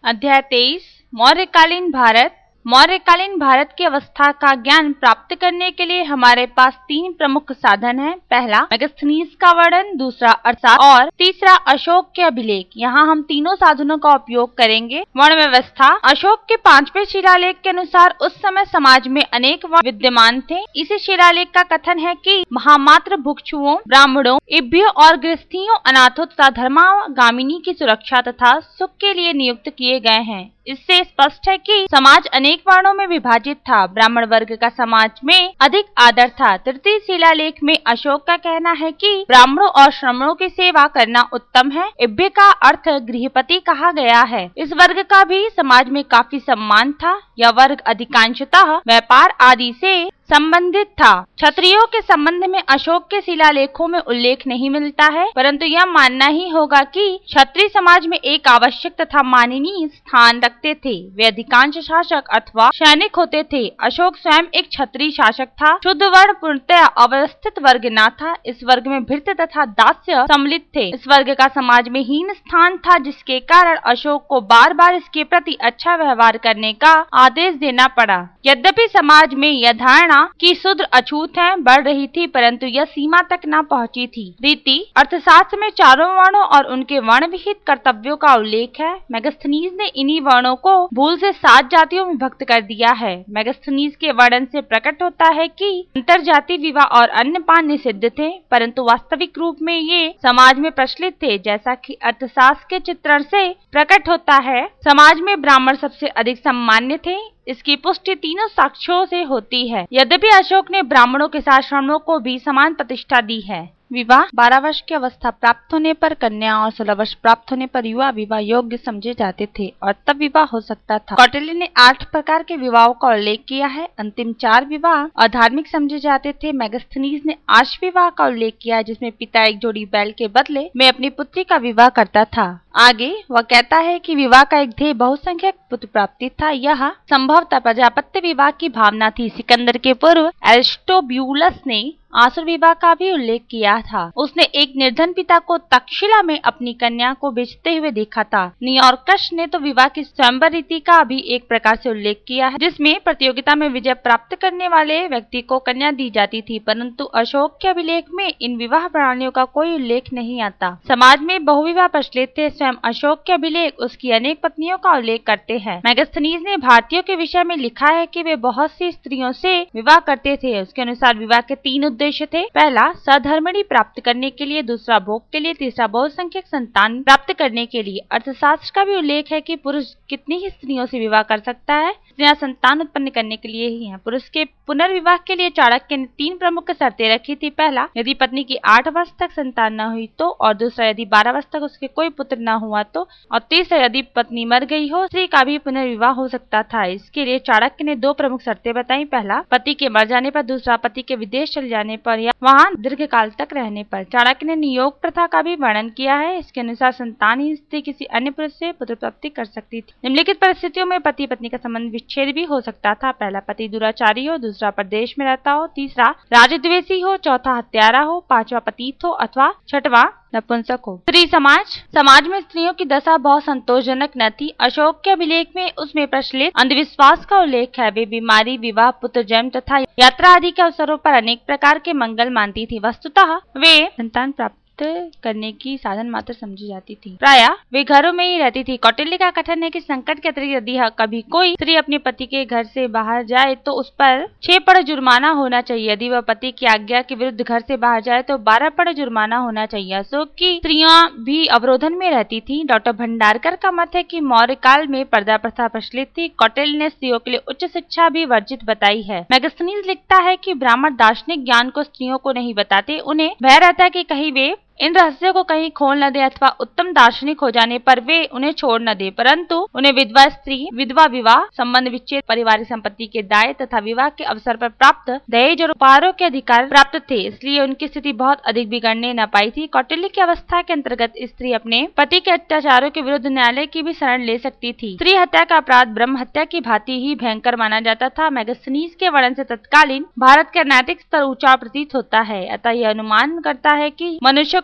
अध्याय 23 मौर्यकालीन भारत। मौर्यकालीन भारत की अवस्था का ज्ञान प्राप्त करने के लिए हमारे पास तीन प्रमुख साधन हैं। पहला मेगास्थनीज का वर्णन, दूसरा अर्थशास्त्र और तीसरा अशोक के अभिलेख। यहाँ हम तीनों साधनों का उपयोग करेंगे। वर्ण व्यवस्था। अशोक के 5वें शिलालेख के अनुसार उस समय समाज में अनेक वर्ण विद्यमान थे। इसी शिलालेख का कथन है कि महामात्र भिक्षुओं, ब्राह्मणों, इभ्यों और गृहस्थियों, अनाथों तथा धर्मागामिनी की सुरक्षा तथा सुख के लिए नियुक्त किए गए हैं। इससे स्पष्ट है कि समाज अनेक वर्णों में विभाजित था। ब्राह्मण वर्ग का समाज में अधिक आदर था। तृतीय शिलालेख में अशोक का कहना है कि ब्राह्मणों और श्रमणों की सेवा करना उत्तम है। इभ्य का अर्थ गृहपति कहा गया है। इस वर्ग का भी समाज में काफी सम्मान था। यह वर्ग अधिकांशतः व्यापार आदि से संबंधित था। क्षत्रियों के संबंध में अशोक के शिलालेखों में उल्लेख नहीं मिलता है, परंतु यह मानना ही होगा कि क्षत्रिय समाज में एक आवश्यक तथा माननीय स्थान रखते थे। वे अधिकांश शासक अथवा सैनिक होते थे। अशोक स्वयं एक क्षत्रिय शासक था। शुद्ध वर्ण पूर्णतः अव्यवस्थित वर्ग न था। इस वर्ग में भृत्य तथा दास्य सम्मिलित थे। इस वर्ग का समाज में हीन स्थान था, जिसके कारण अशोक को बार बार इसके प्रति अच्छा व्यवहार करने का आदेश देना पड़ा। यद्यपि समाज में यह धारणा कि शूद्र अछूत है बढ़ रही थी, परंतु यह सीमा तक न पहुंची थी। रीति। अर्थशास्त्र में चारों वर्णों और उनके वर्ण विहित कर्तव्यों का उल्लेख है। मेगास्थनीज ने इन्हीं वर्णों को भूल से 7 जातियों में विभक्त कर दिया है। मेगास्थनीज के वर्णन से प्रकट होता है कि अंतर जाति विवाह और अन्नपान निषिद्ध थे, परंतु वास्तविक रूप में ये समाज में प्रचलित थे। जैसा कि अर्थशास्त्र के चित्रण से प्रकट होता है, समाज में ब्राह्मण सबसे अधिक सम्मान्य थे। इसकी पुष्टि तीनों साक्ष्यों से होती है। यद्यपि अशोक ने ब्राह्मणों के साथ श्रमणों को भी समान प्रतिष्ठा दी है। विवाह। 12 वर्ष की अवस्था प्राप्त होने पर कन्या और 16 वर्ष प्राप्त होने पर युवा विवाह योग्य समझे जाते थे और तब विवाह हो सकता था। कौटिल्य ने 8 प्रकार के विवाहों का उल्लेख किया है। अंतिम 4 विवाह अधार्मिक समझे जाते थे। मेगास्थनीज ने 8 विवाह का उल्लेख किया है, जिसमें पिता एक जोड़ी बैल के बदले में अपनी पुत्री का विवाह करता था। आगे वह कहता है कि विवाह का एक ध्येय बहुसंख्यक पुत्र प्राप्ति था। यह संभवतः प्रजापत्य विवाह की भावना थी। सिकंदर के पूर्व एरिस्टोब्यूलस ने आसुर विवाह का भी उल्लेख किया था। उसने एक निर्धन पिता को तक्षशिला में अपनी कन्या को बेचते हुए देखा था। नियोर्कस ने तो विवाह की स्वयंवर रीति का भी एक प्रकार से उल्लेख किया है, जिसमें प्रतियोगिता में विजय प्राप्त करने वाले व्यक्ति को कन्या दी जाती थी, परंतु अशोक के अभिलेख में इन विवाह प्रणालियों का कोई उल्लेख नहीं आता। समाज में बहुविवाह प्रचलित थे। स्वयं अशोक के अभिलेख उसकी अनेक पत्नियों का उल्लेख करते हैं। मेगास्थनीज ने भारतीयों के विषय में लिखा है कि वे बहुत सी स्त्रियों से विवाह करते थे। उसके अनुसार विवाह के 3 उद्देश्य थे। पहला सधर्मिणी प्राप्त करने के लिए, दूसरा भोग के लिए, तीसरा बहुसंख्यक संतान प्राप्त करने के लिए। अर्थशास्त्र का भी उल्लेख है कि पुरुष कितनी ही स्त्रियों से विवाह कर सकता है। स्त्रियां संतान उत्पन्न करने के लिए ही हैं। पुरुष के पुनर्विवाह के लिए चाणक्य ने 3 प्रमुख शर्तें रखी थी। पहला, यदि पत्नी की 8 वर्ष तक संतान न हुई तो, और दूसरा, यदि 12 वर्ष तक उसके कोई पुत्र न हुआ तो, और तीसरा, यदि पत्नी मर गई हो, स्त्री का भी पुनर्विवाह हो सकता था। इसके लिए चाणक्य ने 2 प्रमुख शर्तें बताई। पहला, पति के मर जाने पर, दूसरा, पति के विदेश चले जाने पर या वहाँ दीर्घ काल तक रहने पर। चाणक्य ने नियोग प्रथा का भी वर्णन किया है। इसके अनुसार संतानहीन स्त्री किसी अन्य पुरुष से पुत्र प्राप्ति कर सकती थी। निम्नलिखित परिस्थितियों में पति पत्नी का संबंध विच्छेद भी हो सकता था। पहला, पति दुराचारी हो, दूसरा, प्रदेश में रहता हो, तीसरा, राजद्वेषी हो, चौथा, हत्यारा हो, पांचवा, पतित हो, अथवा छठवां, नपुंसक हो। स्त्री समाज में स्त्रियों की दशा बहुत संतोषजनक न थी। अशोक के अभिलेख में उसमें प्रचलित अंधविश्वास का उल्लेख है। वे बीमारी, विवाह, पुत्र जन्म तथा यात्रा आदि के अवसरों पर अनेक प्रकार के मंगल मानती थी। वस्तुतः वे संतान प्राप्त करने की साधन मात्र समझी जाती थी। प्रायः वे घरों में ही रहती थी। कौटिल्य का कथन है कि संकट के अतिरिक्त यदि कभी कोई स्त्री अपने पति के घर से बाहर जाए तो उस पर 6 पड़ जुर्माना होना चाहिए। यदि वह पति की आज्ञा के विरुद्ध घर से बाहर जाए तो 12 पड़ जुर्माना होना चाहिए। अशोक की स्त्रियां भी अवरोधन में रहती थी। डॉक्टर भंडारकर का मत है कि मौर्य काल में पर्दा प्रथा प्रचलित थी। कौटिल्य ने स्त्रियों के लिए उच्च शिक्षा भी वर्जित बताई है। मेगास्थनीज लिखता है कि ब्राह्मण दार्शनिक ज्ञान को स्त्रियों को नहीं बताते। उन्हें भय रहता है कि कहीं वे इन रहस्यों को कहीं खोल न दे अथवा उत्तम दार्शनिक हो जाने पर वे उन्हें छोड़ न दे, परंतु उन्हें विधवा स्त्री, विधवा विवाह, संबंध विच्छेद, पारिवारिक संपत्ति के दाय तथा विवाह के अवसर पर प्राप्त दहेज और उपहारों के अधिकार प्राप्त थे। इसलिए उनकी स्थिति बहुत अधिक बिगड़ने न पाई थी। कौटिल्य की अवस्था के अंतर्गत स्त्री अपने पति के अत्याचारों के विरुद्ध न्यायालय की भी शरण ले सकती थी। स्त्री हत्या का अपराध ब्रह्म हत्या की भांति ही भयंकर माना जाता था। मेगास्थनीज के वर्णन से तत्कालीन भारत का नैतिक स्तर ऊंचा प्रतीत होता है। अतः यह अनुमान करता है कि मनुष्य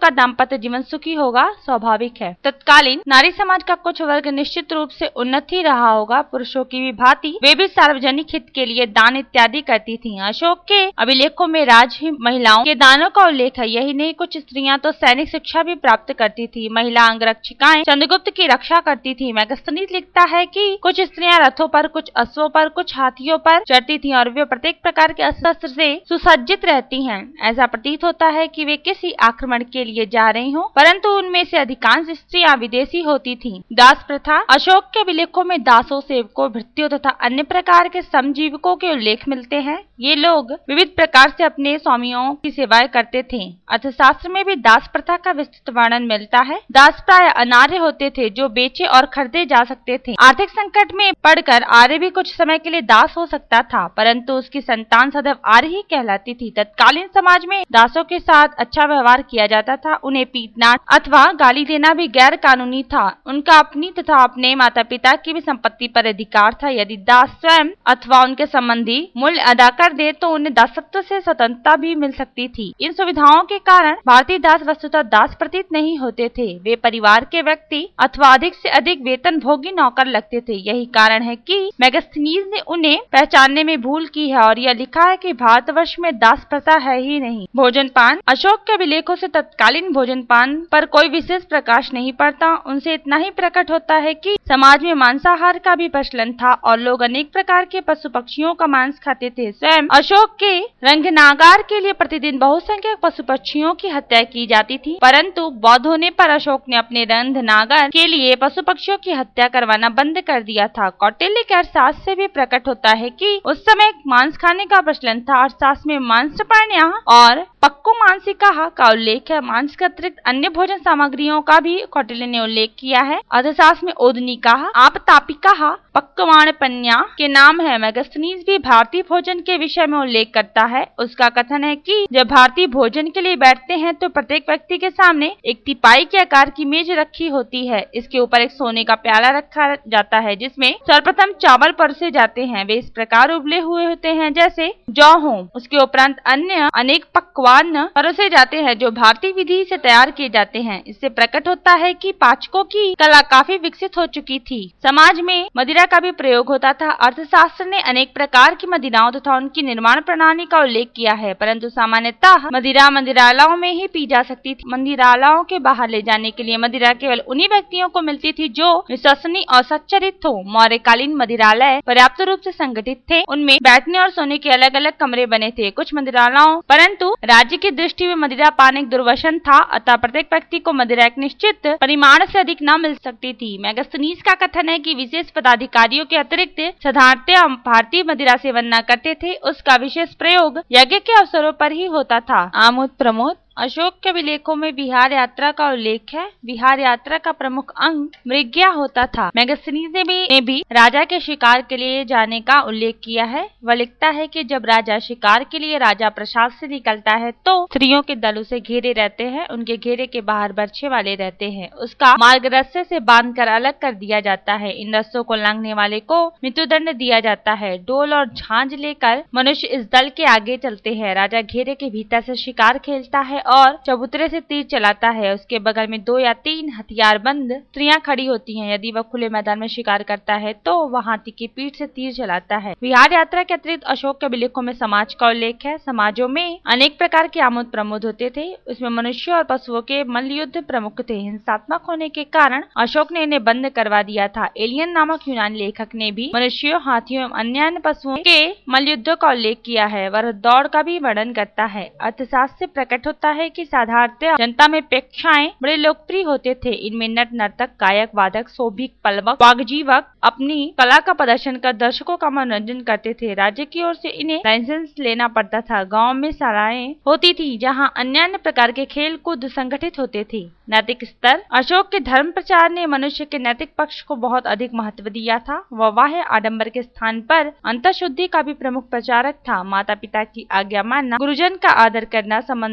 का दाम्पत्य जीवन सुखी होगा, स्वाभाविक है। तत्कालीन नारी समाज का कुछ वर्ग निश्चित रूप से उन्नत ही रहा होगा। पुरुषों की भी भांति वे भी सार्वजनिक हित के लिए दान इत्यादि करती थीं। अशोक के अभिलेखों में राजही महिलाओं के दानों का उल्लेख है। यही नहीं, कुछ स्त्रियां तो सैनिक शिक्षा भी प्राप्त करती थी। महिला अंगरक्षिकाएं चंद्रगुप्त की रक्षा करती थी। मेगास्थनीज लिखता है कि कुछ स्त्रियां रथों पर, कुछ अश्वों पर, कुछ हाथियों पर चढ़ती थी और वे प्रत्येक प्रकार के अस्त्र से सुसज्जित रहती हैं। ऐसा प्रतीत होता है कि वे किसी आक्रमण के लिए जा रही हों, परंतु उनमें से अधिकांश स्त्रियां विदेशी होती थीं। दास प्रथा। अशोक के अभिलेखों में दासों, सेवकों, भृत्यों तथा अन्य प्रकार के समजीवकों के उल्लेख मिलते हैं। ये लोग विविध प्रकार से अपने स्वामियों की सेवाएं करते थे। अर्थशास्त्र में भी दास प्रथा का विस्तृत वर्णन मिलता है। दास प्राय अनार्य होते थे जो बेचे और खरीदे जा सकते थे। आर्थिक संकट में पड़कर आर्य भी कुछ समय के लिए दास हो सकता था, परंतु उसकी संतान सदैव आर्य ही कहलाती थी। तत्कालीन समाज में दासों के साथ अच्छा व्यवहार किया जाता था। उन्हें पीटना अथवा गाली देना भी गैर कानूनी था। उनका अपनी तथा अपने माता पिता की भी संपत्ति पर अधिकार था। यदि दास स्वयं अथवा उनके संबंधी मूल्य अदा कर दे तो उन्हें दासत्व से स्वतंत्रता भी मिल सकती थी। इन सुविधाओं के कारण भारतीय दास वस्तुतः दास प्रतीत नहीं होते थे। वे परिवार के व्यक्ति अथवा अधिक से अधिक वेतन भोगी नौकर लगते थे। यही कारण है कि मेगास्थनीज ने उन्हें पहचानने में भूल की है और यह लिखा है कि भारतवर्ष में दास प्रथा है ही नहीं। भोजन पान। अशोक के अभिलेखों से तत्कालीन भोजन पान पर कोई विशेष प्रकाश नहीं पड़ता। उनसे इतना ही प्रकट होता है कि समाज में मांसाहार का भी प्रचलन था और लोग अनेक प्रकार के पशु पक्षियों का मांस खाते थे। स्वयं अशोक के रंगनागार के लिए प्रतिदिन बहुसंख्यक पशु पक्षियों की हत्या की जाती थी, परंतु बौद्ध होने पर अशोक ने अपने रंगनागार के लिए पशु पक्षियों की हत्या करवाना बंद कर दिया था। कौटिल्य के अर्थशास्त्र से भी प्रकट होता है कि उस समय मांस खाने का प्रचलन था। अर्थशास्त्र में मांसपर्ण्या और पक्को मांसिका का उल्लेख है। मांस के अतिरिक्त अन्य भोजन सामग्रियों का भी कौटिल्य ने उल्लेख किया है। अर्थशास्त्र में ओदनिका, आपतापिका, पक्वाणपन्या के नाम है। मेगास्थनीज भी भारतीय भोजन के विषय में उल्लेख करता है। उसका कथन है कि जब भारतीय भोजन के लिए बैठते हैं तो प्रत्येक व्यक्ति के सामने एक तिपाई के आकार की मेज रखी होती है। इसके ऊपर एक सोने का प्याला रखा जाता है जिसमें सर्वप्रथम चावल परोसे जाते हैं। वे इस प्रकार उबले हुए होते हैं जैसे जौ हो। उसके उपरांत अन्य अनेक पकवान परोसे जाते हैं जो भारतीय विधि से तैयार किए जाते हैं। इससे प्रकट होता है कि पाचकों की कला काफी विकसित हो चुकी थी। समाज में मदिरा का भी प्रयोग होता था। अर्थशास्त्र ने अनेक प्रकार की मदिराओं तथा उनकी निर्माण प्रणाली का उल्लेख किया है, परंतु सामान्यतः मदिरा मंदिरालयों में ही पी जा सकती थी। मंदिरालयों के बाहर ले जाने के लिए मदिरा केवल उन्हीं व्यक्तियों को मिलती थी जो विश्वसनीय और सच्चरित्र हो। मौर्यकालीन मंदिरालय पर्याप्त रूप से संगठित थे। उनमें बैठने और सोने के अलग अलग कमरे बने थे। कुछ मंदिरालयों परंतु राज्य की दृष्टि में मदिरा पान एक दुर्व्यसन था, अतः प्रत्येक व्यक्ति को मदिरा एक निश्चित परिमाण से अधिक न मिल सकती थी। मेगास्थनीज का कथन है कि विशेष पदाधिकारियों के अतिरिक्त साधारणतः भारतीय मदिरा सेवन न करते थे। उसका विशेष प्रयोग यज्ञ के अवसरों पर ही होता था। आमोद प्रमोद। अशोक के अभिलेखों में विहार यात्रा का उल्लेख है। विहार यात्रा का प्रमुख अंग मृग्या होता था। मेगास्थनीज ने भी राजा के शिकार के लिए जाने का उल्लेख किया है। वह लिखता है कि जब राजा शिकार के लिए राजा प्रासाद से निकलता है तो स्त्रियों के दल उसे घेरे रहते हैं। उनके घेरे के बाहर बर्छे वाले रहते हैं। उसका मार्ग रस्से से बांधकर अलग कर दिया जाता है। इन रस्सों को लांघने वाले को मृत्युदंड दिया जाता है। डोल और झांझ लेकर मनुष्य इस दल के आगे चलते हैं। राजा घेरे के भीतर से शिकार खेलता है और चबूतरे से तीर चलाता है। उसके बगल में 2 या 3 हथियारबंद स्त्रियां खड़ी होती हैं। यदि वह खुले मैदान में शिकार करता है तो वह हाथी की पीठ से तीर चलाता है। विहार यात्रा के अतिरिक्त अशोक के अभिलेखों में समाज का उल्लेख है। समाजों में अनेक प्रकार के आमोद प्रमोद होते थे। उसमें मनुष्य और पशुओं के मल्लयुद्ध प्रमुख थे। हिंसात्मक होने के कारण अशोक ने इन्हें बंद करवा दिया था। एलियन नामक यूनानी लेखक ने भी मनुष्यों, हाथियों एवं अन्य पशुओं के मल्लयुद्धों का उल्लेख किया है। वह दौड़ का भी वर्णन करता है। अर्थशास्त्र से प्रकट होता है कि साधारणतः जनता में प्रेक्षाएं बड़े लोकप्रिय होते थे। इनमें नट, नर्तक, गायक, वादक, सौभिक, पलवक, वाग्जीवक अपनी कला का प्रदर्शन कर दर्शकों का मनोरंजन करते थे। राज्य की ओर से इन्हें लाइसेंस लेना पड़ता था। गांव में शालाएं होती थी जहां अन्य प्रकार के खेल कूद संगठित होते थे। नैतिक स्तर। अशोक के धर्म प्रचार ने मनुष्य के नैतिक पक्ष को बहुत अधिक महत्व दिया था। वह बाह्य आडंबर के स्थान पर अंतःशुद्धि का भी प्रमुख प्रचारक था। माता पिता की आज्ञा मानना, गुरुजन का आदर करना, संबंधियों, मित्रों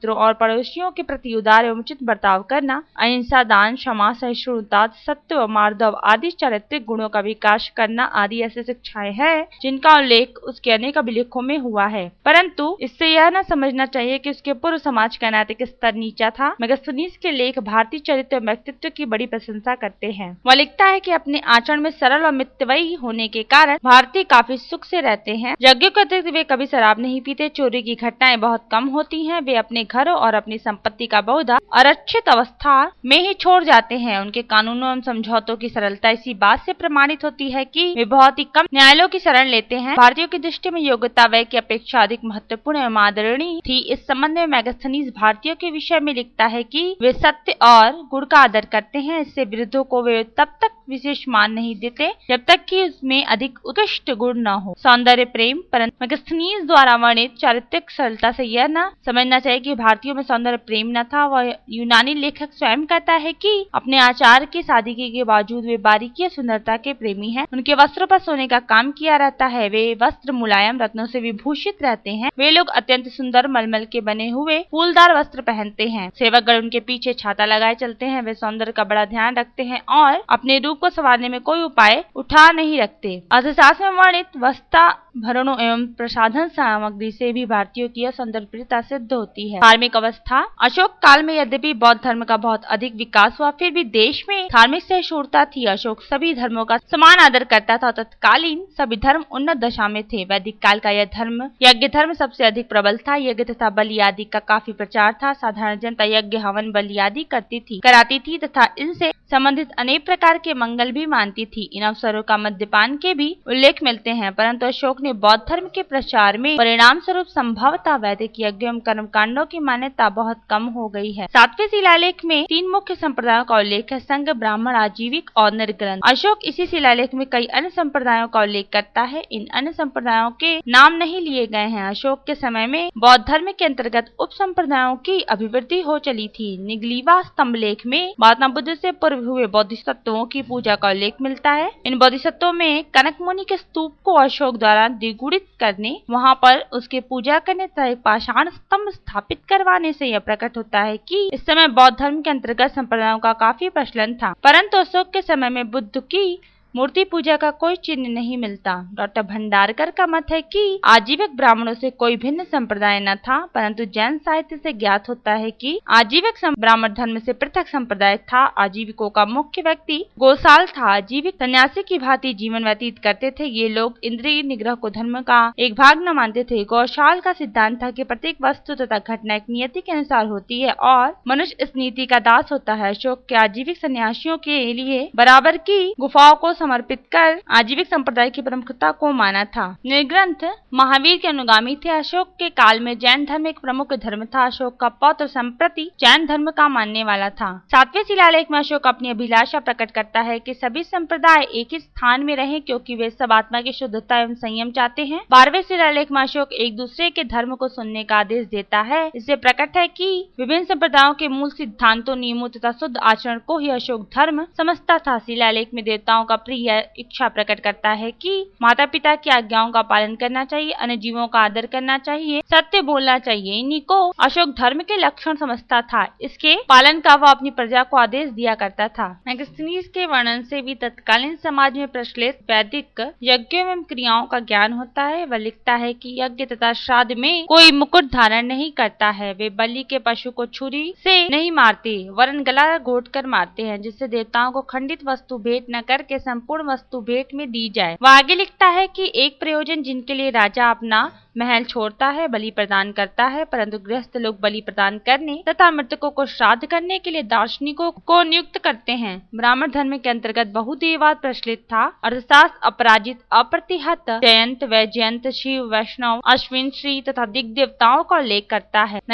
मित्रों और पड़ोसियों के प्रति उदार एवं उचित बर्ताव करना, अहिंसा, दान, क्षमा, सहिष्णुता, सत्य व मार्दव आदि चारित्रिक गुणों का विकास करना आदि ऐसी शिक्षाएं हैं जिनका उल्लेख उसके अनेक अभिलेखों में हुआ है। परंतु इससे यह न समझना चाहिए कि उसके पूर्व समाज का नैतिक स्तर नीचा था। मेगास्थनीज के लेख भारतीय चरित्र और व्यक्तित्व की बड़ी प्रशंसा करते हैं। वह लिखता है कि अपने आचरण में सरल और मितव्ययी होने के कारण भारतीय काफी सुख से रहते हैं। यज्ञों के अतिरिक्त वे कभी शराब नहीं पीते, चोरी की घटनाएं बहुत कम होती हैं, वे अपने घरों और अपनी संपत्ति का बहुधा आरक्षित अवस्था में ही छोड़ जाते हैं। उनके कानूनों एवं समझौतों की सरलता इसी बात से प्रमाणित होती है कि वे बहुत ही कम न्यायालयों की शरण लेते हैं। भारतीयों की दृष्टि में योग्यता व्यय की अपेक्षा अधिक महत्वपूर्ण एवं आदरणीय थी। इस संबंध में मेगास्थनीज भारतीयों के विषय में लिखता है कि वे सत्य और गुण का आदर करते हैं। इससे विरुद्धों को वे तब तक विशेष मान नहीं देते जब तक कि उसमें अधिक उत्कृष्ट गुण न हो। सौंदर्य प्रेम, परंतु मेगास्थनीज द्वारा वर्णित चारित्रिक सरलता से यह न समझना चाहिए कि भारतीयों में सौंदर्य प्रेम न था। वह यूनानी लेखक स्वयं कहता है कि अपने आचार की सादगी के बावजूद वे बारीकी और सुंदरता के प्रेमी हैं। उनके वस्त्रों पर सोने का काम किया रहता है। वे वस्त्र मुलायम रत्नों से विभूषित रहते हैं। वे लोग अत्यंत सुंदर मलमल के बने हुए फूलदार वस्त्र पहनते हैं। सेवकगण उनके पीछे छाता लगाए चलते हैं। वे सौंदर्य का बड़ा ध्यान रखते हैं और अपने रूप को संवारने में कोई उपाय उठा नहीं रखते। अर्थशास्त्र में वर्णित वस्त्राभरणों एवं प्रसाधन सामग्री से भी भारतीयों की सौंदर्यप्रियता सिद्ध होती है। धार्मिक अवस्था, अशोक काल में यद्यपि बौद्ध धर्म का बहुत अधिक विकास हुआ, फिर भी देश में धार्मिक सहिष्णुता थी। अशोक सभी धर्मों का समान आदर करता था। तत्कालीन सभी धर्म उन्नत दशा में थे। वैदिक काल का यह धर्म यज्ञ धर्म सबसे अधिक प्रबल था। यज्ञ तथा बलि आदि का काफी प्रचार था। साधारण जनता यज्ञ, हवन, बलि आदि कराती थी तथा इनसे संबंधित अनेक प्रकार के मंगल भी मानती थी। इन अवसरों का मद्यपान के भी उल्लेख मिलते हैं, परंतु अशोक ने बौद्ध धर्म के प्रचार में परिणाम स्वरूप संभवतः वैदिक यज्ञ एवं कर्म कांडों की मान्यता बहुत कम हो गई है। 7वें शिलालेख में 3 मुख्य संप्रदायों का उल्लेख है: संघ, ब्राह्मण, आजीविक और निर्ग्रंथ। अशोक इसी शिलालेख में कई अन्य संप्रदायों का उल्लेख करता है। इन अन्य संप्रदायों के नाम नहीं लिए गए हैं। अशोक के समय में बौद्ध धर्म के अंतर्गत उप संप्रदायों की अभिवृद्धि हो चली थी। निगलीवा स्तंभलेख में महात्मा बुद्ध से पूर्व हुए बोधिसत्वों की पूजा का उल्लेख मिलता है। इन बोधिसत्वों में कनक मुनि के स्तूप को अशोक द्वारा द्विगुणित करने, वहां पर उसके पूजा करने तथा एक पाषाण स्तंभ स्थापित करवाने से यह प्रकट होता है कि इस समय बौद्ध धर्म के अंतर्गत संप्रदायों का काफी प्रचलन था। परंतु अशोक के समय में बुद्ध की मूर्ति पूजा का कोई चिन्ह नहीं मिलता। डॉक्टर भंडारकर का मत है कि आजीविक ब्राह्मणों से कोई भिन्न संप्रदाय न था, परंतु जैन साहित्य से ज्ञात होता है कि आजीविक ब्राह्मण धर्म से पृथक संप्रदाय था। आजीविकों का मुख्य व्यक्ति गोसाल था। आजीविक सन्यासी की भांति जीवन व्यतीत करते थे। ये लोग इंद्रिय निग्रह को धर्म का एक भाग न मानते थे। गौशाल का सिद्धांत था कि प्रत्येक वस्तु तथा घटना एक नियति के अनुसार होती है और मनुष्य इस नीति का दास होता है। अशोक के आजीविक सन्यासियों के लिए बराबर की गुफाओं को समर्पित कर आजीविक संप्रदाय की प्रमुखता को माना था। निर्ग्रंथ महावीर के अनुगामी थे। अशोक के काल में जैन धर्म एक प्रमुख धर्म था। अशोक का पौत्र संप्रति जैन धर्म का मानने वाला था। 7वें शिलालेख में अशोक अपनी अभिलाषा प्रकट करता है कि सभी संप्रदाय एक ही स्थान में रहें, क्योंकि वे सब आत्मा की शुद्धता एवं संयम चाहते हैं। 12वें शिलालेख में अशोक एक दूसरे के धर्म को सुनने का आदेश देता है। इससे प्रकट है कि विभिन्न संप्रदायों के मूल सिद्धांतों, नियमों तथा शुद्ध आचरण को ही अशोक धर्म समझता था। शिलालेख में देवताओं का प्रिय इच्छा प्रकट करता है कि माता पिता की आज्ञाओं का पालन करना चाहिए, अन्य जीवों का आदर करना चाहिए, सत्य बोलना चाहिए। इन्हीं को अशोक धर्म के लक्षण समझता था। इसके पालन का वह अपनी प्रजा को आदेश दिया करता था। मेगास्थनीज के वर्णन से भी तत्कालीन समाज में प्रचलित वैदिक यज्ञों एवं क्रियाओं का ज्ञान होता है। वह लिखता है कि यज्ञ तथा श्राद्ध में कोई मुकुट धारण नहीं करता है। वे बलि के पशु को छुरी से नहीं मारते, वरन गला घोट कर मारते हैं, जिससे देवताओं को खंडित वस्तु भेंट न करके संपूर्ण वस्तु भेंट में दी जाए। वह आगे लिखता है कि एक प्रयोजन जिनके लिए राजा अपना महल छोड़ता है, बलि प्रदान करता है, परंतु गृहस्थ लोग बलि प्रदान करने तथा मृतकों को श्राद्ध करने के लिए दार्शनिकों को नियुक्त करते हैं। ब्राह्मण धर्म के अंतर्गत बहुदेववाद प्रचलित था। अर्थशास्त्र अपराजित, अप्रतिहत, जयंत, वैजयंत, शिव, वैष्णव, अश्विन, श्री तथा दिग् देवताओं का उल्लेख करता है।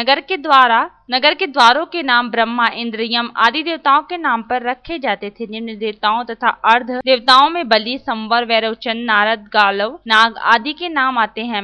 नगर के द्वारों के नाम ब्रह्मा, इंद्र, यम आदि देवताओं के नाम पर रखे जाते थे। निम्न देवताओं तथा अर्ध देवताओं में बलि, संवर, वैरोचन, नारद, गालव, नाग आदि के नाम आते हैं। मेगास्थनीज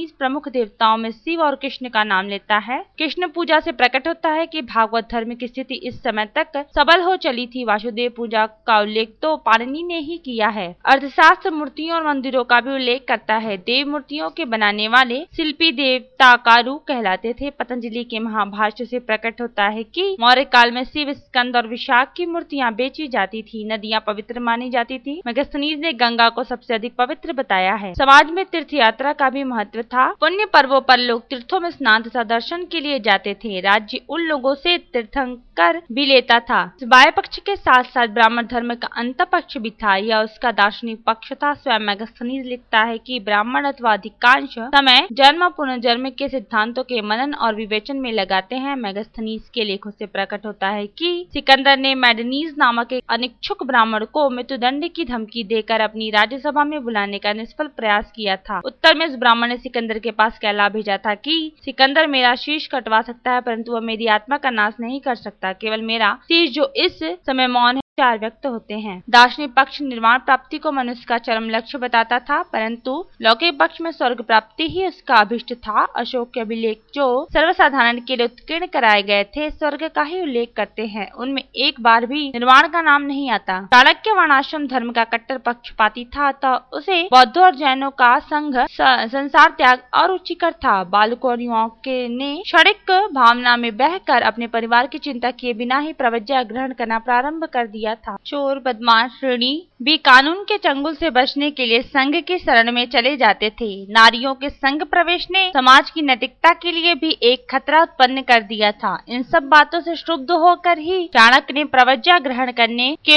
मैगस्थनीज प्रमुख देवताओं में शिव और कृष्ण का नाम लेता है। कृष्ण पूजा से प्रकट होता है कि भागवत धर्म की स्थिति इस समय तक सबल हो चली थी। वासुदेव पूजा का उल्लेख तो पाणिनि ने ही किया है। अर्थशास्त्र मूर्तियों और मंदिरों का भी उल्लेख करता है। देव मूर्तियों के बनाने वाले शिल्पी देवताकारु कहलाते थे। पतंजलि के महाभाष्य से प्रकट होता है कि मौर्य काल में शिव, स्कंद और विशाख की मूर्तियां बेची जाती थी। नदियां पवित्र मानी जाती थी। मैगस्थनीज ने गंगा को सबसे अधिक पवित्र बताया है। समाज में तीर्थ यात्रा का भी महत्व था। पुण्य पर्वों पर लोग तीर्थों में स्नान तथा दर्शन के लिए जाते थे। राज्य उन लोगों से तीर्थंकर भी लेता था। बाह्य पक्ष के साथ साथ ब्राह्मण धर्म का अंत पक्ष भी था। यह उसका दार्शनिक पक्ष था। स्वयं मैगस्थनीज लिखता है कि ब्राह्मण अथवा अधिकांश समय जन्म पुनर्जन्म के सिद्धांतों के मनन और विवेचन में लगाते हैं। मैगस्थनीज के लेखों से प्रकट होता है कि सिकंदर ने मैडनीज नामक एक अनिच्छुक ब्राह्मण को मृत्युदंड की धमकी देकर अपनी राज्यसभा में बुलाने का निष्फल प्रयास किया था। उत्तर में उस ब्राह्मण ने सिकंदर के पास कहला भेजा था कि सिकंदर मेरा शीश कटवा सकता है, परंतु वह मेरी आत्मा का नाश नहीं कर सकता। केवल मेरा शीश जो इस समय मौन चार व्यक्त होते हैं। दार्शनिक पक्ष निर्वाण प्राप्ति को मनुष्य का चरम लक्ष्य बताता था, परंतु लौकिक पक्ष में स्वर्ग प्राप्ति ही उसका अभिष्ट था। अशोक के अभिलेख जो सर्वसाधारण के लिए उत्कीर्ण कराए गए थे, स्वर्ग का ही उल्लेख करते हैं। उनमें एक बार भी निर्वाण का नाम नहीं आता। चाणक्य वर्णाश्रम धर्म का कट्टर पक्षपाती था, तो उसे बौद्धों और जैनों का संघ संसार त्याग और रुचिकर था। बालकों और युवाओं के ने क्षणिक भावना में बहकर अपने परिवार की चिंता किए बिना ही प्रवज्ञा ग्रहण करना प्रारंभ कर दिया था। चोर, बदमाश, ऋणी भी कानून के चंगुल से बचने के लिए संघ की शरण में चले जाते थे। नारियों के संघ प्रवेश ने समाज की नैतिकता के लिए भी एक खतरा उत्पन्न कर दिया था। इन सब बातों से क्षुब्ध होकर ही चाणक्य ने प्रवज्ञा ग्रहण करने के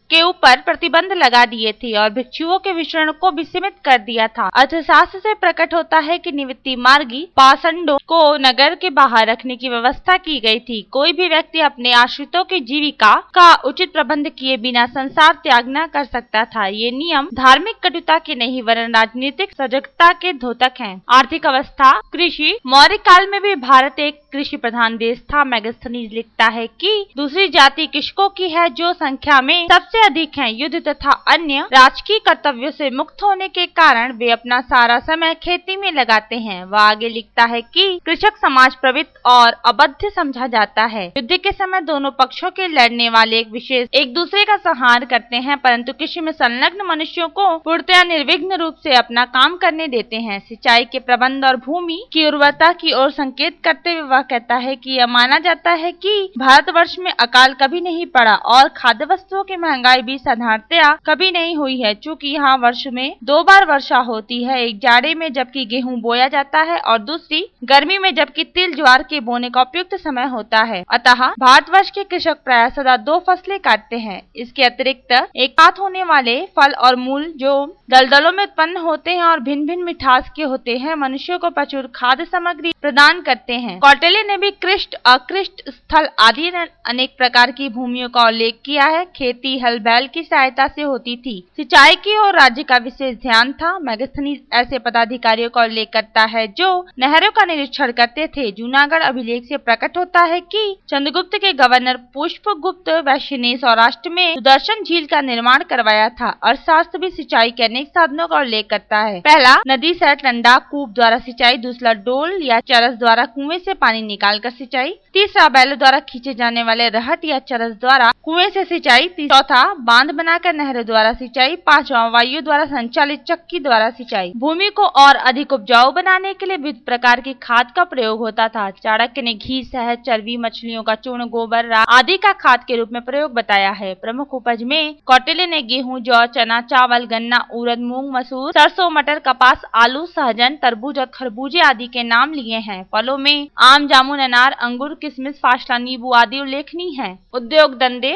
ऊपर प्रतिबंध लगा दिए थे और भिक्षुओं के विचरण को भी सीमित कर दिया था। अर्थशास्त्र से प्रकट होता है कि निवृत्ति मार्गी पाषंडों को नगर के बाहर रखने की व्यवस्था की गई थी। कोई भी व्यक्ति अपने आश्रितों की जीविका का उचित प्रबंध किए बिना संसार त्याग न कर सकता था। ये नियम धार्मिक कटुता के नहीं वरन राजनीतिक सजगता के द्योतक हैं। आर्थिक अवस्था, कृषि। मौर्य काल में भी भारत एक कृषि प्रधान देश था। मैगस्थनीज लिखता है कि दूसरी जाति कृषकों की है जो संख्या में सबसे अधिक है। युद्ध तथा अन्य राजकीय कर्तव्यों से मुक्त होने के कारण वे अपना सारा समय खेती में लगाते हैं। वह आगे लिखता है कि कृषक समाज प्रवृत्त और अबद्ध समझा जाता है। युद्ध के समय दोनों पक्षों के लड़ने वाले एक दूसरे का संहार करते हैं, परंतु कृषि में संलग्न मनुष्यों को पूर्णतया निर्विघ्न रूप से अपना काम करने देते हैं। सिंचाई के प्रबंध और भूमि की उर्वरता की ओर संकेत करते हुए वह कहता है कि यह माना जाता है कि भारतवर्ष में अकाल कभी नहीं पड़ा और खाद्य वस्तुओं की महंगाई भी साधारणतया कभी नहीं हुई है। चूँकि यहाँ वर्ष में 2 बार वर्षा होती है, एक जाड़े में जबकि गेहूँ बोया जाता है और दूसरी गर्मी में जबकि तिल ज्वार के बोने का उपयुक्त समय होता है। अतः भारतवर्ष के कृषक प्रायः सदा 2 फसलें काटते हैं। इसके अतिरिक्त एक साथ होने वाले फल और मूल जो दलदलों में उत्पन्न होते हैं और भिन्न भिन्न मिठास के होते हैं, मनुष्यों को प्रचुर खाद्य सामग्री प्रदान करते हैं। कौटिल्य ने भी कृष्ट, अकृष्ट, स्थल आदि अनेक प्रकार की भूमियों का उल्लेख किया है। खेती हल बैल की सहायता से होती थी। सिंचाई की ओर राज्य का विशेष ध्यान था। मैगस्थनीज ऐसे पदाधिकारियों का उल्लेख करता है जो नहरों का निरीक्षण करते थे। जूनागढ़ अभिलेख से प्रकट होता है कि चंद्रगुप्त के गवर्नर पुष्पगुप्त वैश्य ने सौराष्ट्र में सुदर्शन झील का निर्माण करवाया था। अर्थशास्त्र भी सिंचाई के अनेक साधनों का उल्लेख करता है। पहला नदी से टंडा कूप द्वारा सिंचाई, दूसरा डोल या चरस द्वारा कुएं से पानी निकालकर सिंचाई, तीसरा बैलों द्वारा खींचे जाने वाले रहट या चरस द्वारा कुएं से सिंचाई, चौथा बांध बनाकर नहरों द्वारा सिंचाई, पांचवा वायु द्वारा संचालित चक्की द्वारा सिंचाई। भूमि को और अधिक उपजाऊ बनाने के लिए विविध प्रकार की खाद का प्रयोग होता था। चाणक्य ने घी, शहद, चर्बी, मछलियों का चूर्ण, गोबर, राख आदि का खाद के रूप में प्रयोग बताया है। प्रमुख उपज में कौटिल्य ने गेहूं, जौ, चना, चावल, गन्ना, उड़द, मूंग, मसूर, सरसों, मटर, कपास, आलू, सहजन, तरबूज और खरबूजे आदि के नाम लिए हैं। फलों में आम, जामुन, अनार, अंगूर, किशमिश, फाशला, नींबू आदि उल्लेखनीय हैं। उद्योग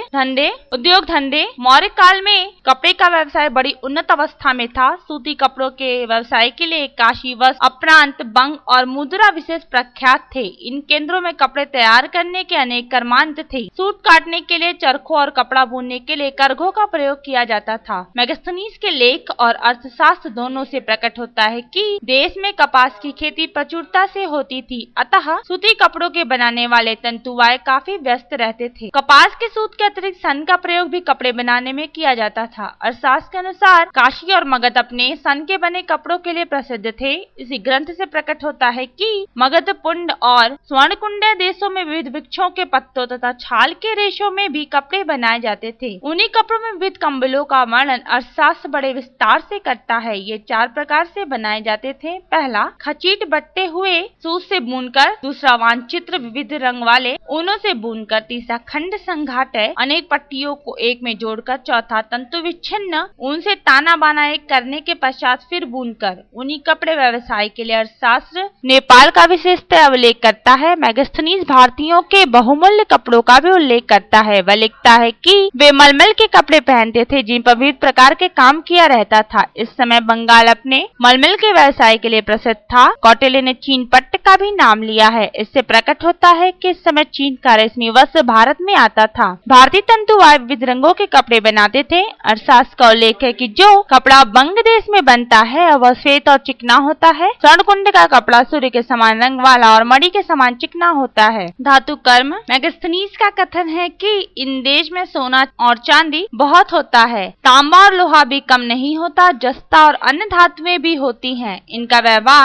धंधे। मौर्य काल में कपड़े का व्यवसाय बड़ी उन्नत अवस्था में था। सूती कपड़ों के व्यवसाय के लिए काशी, वस्त्र, अप्रांत, बंग और मुद्रा विशेष प्रख्यात थे। इन केंद्रों में कपड़े तैयार करने के अनेक कर्मांत थे। सूत काटने के लिए चरखों और कपड़ा बुनने के लिए करघों का प्रयोग किया किया जाता था। मेगास्थनीज के लेख और अर्थशास्त्र दोनों से प्रकट होता है कि देश में कपास की खेती प्रचुरता से होती थी, अतः सूती कपड़ों के बनाने वाले तंतुवाय काफी व्यस्त रहते थे। कपास के सूत के अतिरिक्त सन का प्रयोग भी कपड़े बनाने में किया जाता था। अर्थशास्त्र के अनुसार काशी और मगध अपने सन के बने कपड़ों के लिए प्रसिद्ध थे। इसी ग्रंथ से प्रकट होता है कि मगध, पुंड और स्वर्णकुंड देशों में विविध वृक्षों के पत्तों तथा छाल के रेशों में भी कपड़े बनाए जाते थे। उन्हीं कपड़ों में विविध कंबलों का वर्णन अर्थशास्त्र बड़े विस्तार से करता है। ये 4 प्रकार से बनाए जाते थे। पहला, खचीट बट्टे हुए सूत से बुनकर, दूसरा वांचित्र विविध रंग वाले ऊनों से बुनकर, तीसरा खंड संघाटे अनेक पट्टियों को एक में जोड़कर, चौथा तंतु विच्छिन्न ऊन से ताना बाना एक करने के पश्चात फिर बुनकर ऊनी कपड़े व्यवसाय के लिए अर्थशास्त्र नेपाल का विशेषतः उल्लेख करता है। मेगास्थनीज भारतीयों के बहुमूल्य कपड़ों का भी उल्लेख करता है। वह लिखता है कि वे मलमल के कपड़े पहनते थे जिन पर विविध प्रकार के काम किया रहता था। इस समय बंगाल अपने मलमल के व्यवसाय के लिए प्रसिद्ध था। कौटिल्य ने चीन पट्ट का भी नाम लिया है। इससे प्रकट होता है कि इस समय चीन का रेशमी वस्त्र भारत में आता था। भारतीय तंतुवाय विविध रंगों के कपड़े बनाते थे। अर्थशास्त्र का उल्लेख है कि जो कपड़ा बंग देश में बनता है वह श्वेत और चिकना होता है। स्वर्णकुंड का कपड़ा सूर्य के समान रंग वाला और मणि के समान चिकना होता है। धातु कर्म, मेगास्थनीज का कथन है कि इन देश में सोना और चांदी बहुत होता है, तांबा और लोहा भी कम नहीं होता, जस्ता और अन्य धातुएं भी होती हैं। इनका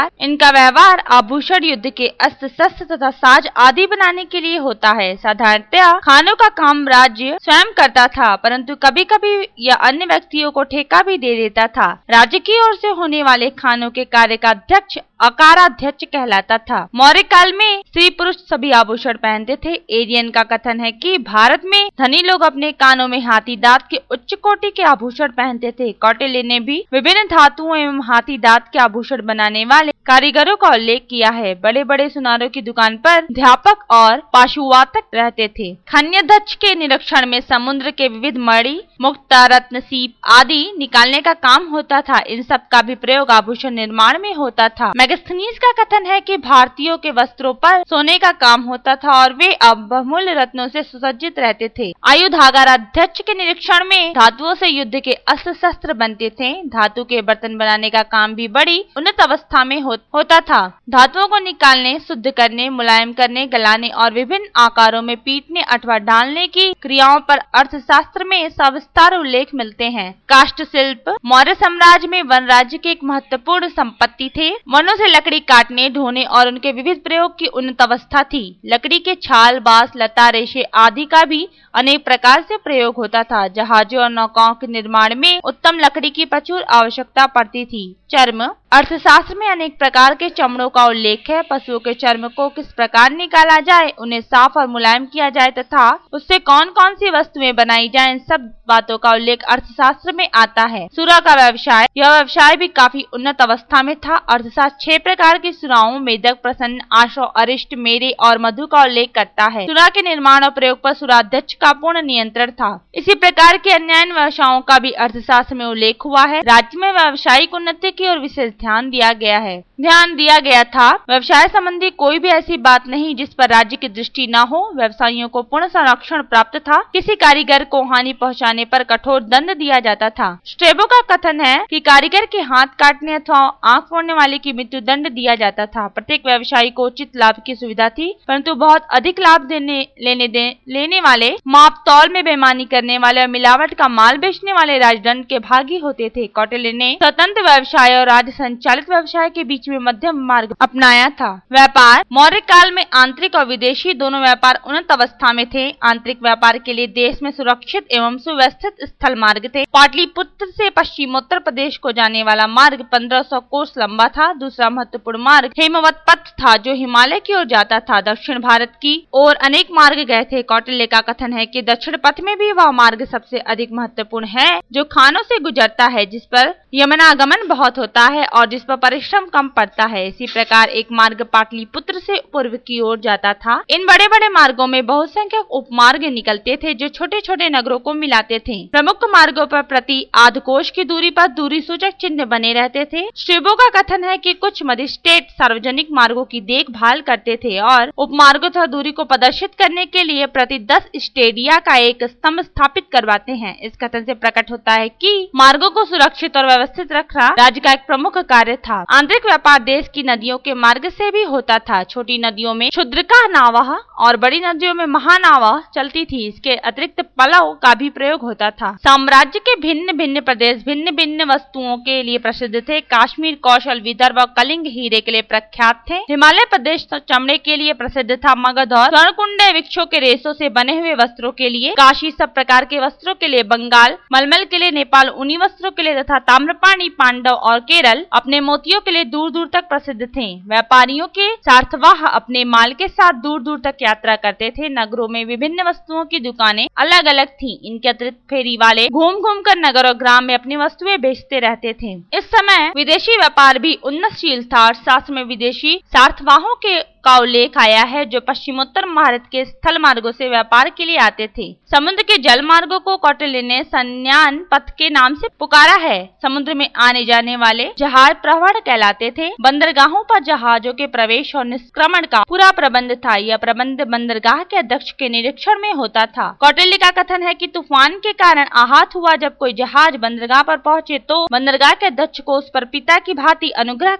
व्यवहार आभूषण, युद्ध के अस्त्र शस्त्र तथा साज आदि बनाने के लिए होता है। साधारणतया खानों का काम राज्य स्वयं करता था, परंतु कभी कभी यह अन्य व्यक्तियों को ठेका भी दे देता था। राज्य की ओर से होने वाले खानों के कार्य का अध्यक्ष अकाराध्यक्ष कहलाता था। मौर्य काल में स्त्री पुरुष सभी आभूषण पहनते थे। एरियन का कथन है कि भारत में धनी लोग अपने कानों में हाथी दांत के उच्च कोटि के आभूषण पहनते थे। कौटिल्य ने भी विभिन्न धातुओं एवं हाथी दांत के आभूषण बनाने वाले कारीगरों का उल्लेख किया है। बड़े बड़े सुनारों की दुकान पर अध्यापक और पाशुवातक रहते थे। खन्याध्यक्ष के निरीक्षण में समुद्र के विविध मणि, मुक्ता, रत्न, सीप आदि निकालने का काम होता था। इन सब का भी प्रयोग आभूषण निर्माण में होता था। मेगास्थनीज का कथन है कि भारतीयों के वस्त्रों पर सोने का काम होता था और वे अब बहुमूल्य रत्नों से सुसज्जित रहते थे। आयुधागाराध्यक्ष के निरीक्षण में धातुओं से युद्ध के अस्त्र शस्त्र बनते थे। धातु के बर्तन बनाने का काम भी बड़ी उन्नत अवस्था में होता था। धातुओं को निकालने, शुद्ध करने, मुलायम करने, गलाने और विभिन्न आकारों में पीटने अथवा डालने की क्रियाओं पर अर्थशास्त्र में सविस्तार उल्लेख मिलते हैं। काष्ठ शिल्प मौर्य साम्राज्य में वन राज्य की एक महत्वपूर्ण संपत्ति थे। वनों से लकड़ी काटने, ढोने और उनके विविध प्रयोग की उन्नत अवस्था थी। लकड़ी के छाल, बांस, लता, रेशे आदि का भी अनेक प्रकार से प्रयोग होता था। जहाजों और नौकाओं के निर्माण में उत्तम लकड़ी की प्रचुर आवश्यकता पड़ती थी। चर्म अर्थशास्त्र में अनेक प्रकार के चमड़ों का उल्लेख है। पशुओं के चर्म को किस प्रकार निकाला जाए, उन्हें साफ और मुलायम किया जाए तथा उससे कौन कौन सी वस्तुएं बनाई जाए, इन सब बातों का उल्लेख अर्थशास्त्र में आता है। सुरा का व्यवसाय, यह व्यवसाय भी काफी उन्नत अवस्था में था। अर्थशास्त्र 6 प्रकार की सुराओं मेदक, प्रसन्न, आशव, अरिष्ट, मेरे और मधु का उल्लेख करता है। सुरा के निर्माण और प्रयोग पर सुराध्यक्ष का पूर्ण नियंत्रण था। इसी प्रकार के अन्य व्यवसायों का भी अर्थशास्त्र में उल्लेख हुआ है। राज्य में व्यावसायिक उन्नति की ओर विशेष ध्यान दिया गया था। व्यवसाय संबंधी कोई भी ऐसी बात नहीं जिस पर राज्य की दृष्टि न हो। व्यवसायियों को पूर्ण संरक्षण प्राप्त था। किसी कारीगर को हानि पहुंचाने पर कठोर दंड दिया जाता था। स्ट्रेबो का कथन है कि कारीगर के हाथ काटने अथवा आंख फोड़ने वाले की मृत्यु दंड दिया जाता था। प्रत्येक व्यवसायी को उचित लाभ की सुविधा थी, परंतु बहुत अधिक लाभ लेने वाले, माप तौल में बेईमानी करने वाले और मिलावट का माल बेचने वाले राजदंड के भागी होते थे। कौटिल्य ने स्वतंत्र व्यवसाय और राज्य संचालित व्यवसाय के बीच में मध्यम मार्ग अपनाया था। व्यापार मौर्य काल में आंतरिक और विदेशी दोनों व्यापार उन्नत अवस्था में थे। आंतरिक व्यापार के लिए देश में सुरक्षित एवं सुव्यवस्थित स्थल मार्ग थे। पाटलिपुत्र से पश्चिमोत्तर प्रदेश को जाने वाला मार्ग 1500 कोस लंबा था। दूसरा महत्वपूर्ण मार्ग हेमवत पथ था जो हिमालय की ओर जाता था। दक्षिण भारत की ओर अनेक मार्ग गए थे। कौटिल्य का कथन है कि दक्षिण पथ में भी वह मार्ग सबसे अधिक महत्वपूर्ण है जो खानों से गुजरता है, जिस पर यमनागमन बहुत होता है और जिस पर परिश्रम कम पड़ता है। इसी प्रकार एक मार्ग पाटलिपुत्र से पूर्व की ओर जाता था। इन बड़े बड़े मार्गों में बहुसंख्यक उपमार्ग निकलते थे जो छोटे छोटे नगरों को मिलाते थे। प्रमुख मार्गों पर प्रति आध कोश की दूरी पर दूरी सूचक चिन्ह बने रहते थे। स्ट्रैबो का कथन है कि कुछ मजिस्ट्रेट सार्वजनिक मार्गों की देखभाल करते थे और उपमार्गों तथा दूरी को प्रदर्शित करने के लिए प्रति 10 स्टेडिया का एक स्तंभ स्थापित करवाते हैं। इस कथन से प्रकट होता है कि मार्गों को सुरक्षित और व्यवस्थित रखना राज्य का एक प्रमुख कार्य था। आंतरिक व्यापार देश की नदियों के मार्ग से भी होता था। छोटी नदियों में क्षुद्रका नावः और बड़ी नदियों में महानावः चलती थी। इसके अतिरिक्त पलव का भी प्रयोग होता था। साम्राज्य के भिन्न भिन्न प्रदेश भिन्न भिन्न वस्तुओं के लिए प्रसिद्ध थे। कश्मीर, कौशल, विदर्भ और कलिंग हीरे के लिए प्रख्यात थे। हिमालय प्रदेश तो चमड़े के लिए प्रसिद्ध था। मगध और स्वर्णकुंडे वृक्षों के रेशों से बने हुए वस्त्रों के लिए, काशी सब प्रकार के वस्त्रों के लिए, बंगाल मलमल के लिए, नेपाल ऊनी वस्त्रों के लिए तथा ताम्रपाणी, पांडव और केरल अपने मोतियों के लिए दूर दूर तक प्रसिद्ध थे। व्यापारियों के सार्थवाह अपने माल के साथ दूर दूर तक यात्रा करते थे। नगरों में विभिन्न वस्तुओं की दुकानें अलग अलग थीं। इनके अतिरिक्त फेरी वाले घूम घूम कर नगर और ग्राम में अपनी वस्तुएं बेचते रहते थे। इस समय विदेशी व्यापार भी उन्नतशील था और शास्त्र में विदेशी सार्थवाहों के का उल्लेख आया है जो पश्चिमोत्तर भारत के स्थल मार्गों से व्यापार के लिए आते थे। समुद्र के जल मार्गों को कौटिल्य ने सन्यान पथ के नाम से पुकारा है। समुद्र में आने जाने वाले जहाज प्रवण कहलाते थे। बंदरगाहों पर जहाजों के प्रवेश और निष्क्रमण का पूरा प्रबंध था। यह प्रबंध बंदरगाह के अध्यक्ष के निरीक्षण में होता था। कौटिल्य का कथन है कि तूफान के कारण आहत हुआ जब कोई जहाज बंदरगाह पर पहुंचे तो बंदरगाह के अध्यक्ष को उस पर पिता की भांति अनुग्रह